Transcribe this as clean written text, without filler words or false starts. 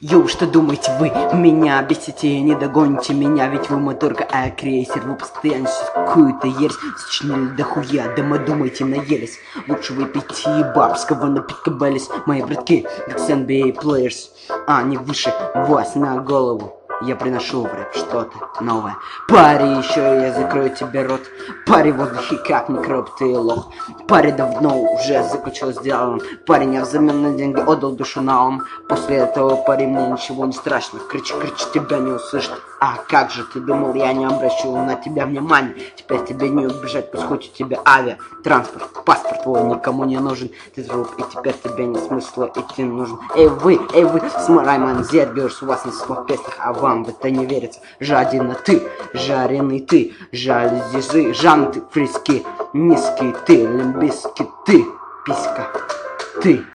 Йоу, что думаете вы? Меня бесите, не догоните меня, ведь вы моторка, а я крейсер. Вы постоянно какую-то ересь сочинили дохуя, дома думаете наелись. Лучше выпейте бабского напитка Беллис. Мои братки, как с NBA Players, они выше вас на голову. Я приношу в рэп что-то новое. Пари, еще я закрою тебе рот. Пари в воздухе, как микроб, ты лох. Пари давно уже закончил с делом. Парень, я взамен на деньги отдал душу налом. После этого, парень, мне ничего не страшно. Кричи, тебя не услышит. А как же ты думал, я не обращу на тебя внимания? Теперь тебе не убежать, пусть хоть у тебя авиа, транспорт, паспорт твой никому не нужен. Ты труп, и теперь тебе не смысла идти нужен. Эй вы, Смарайман Зергиус, у вас на слов песнях, а вам в это не верится. Жадина ты, жареный ты, жалюзи, жанты, фриски, низкий ты, лимбиски ты, писька ты.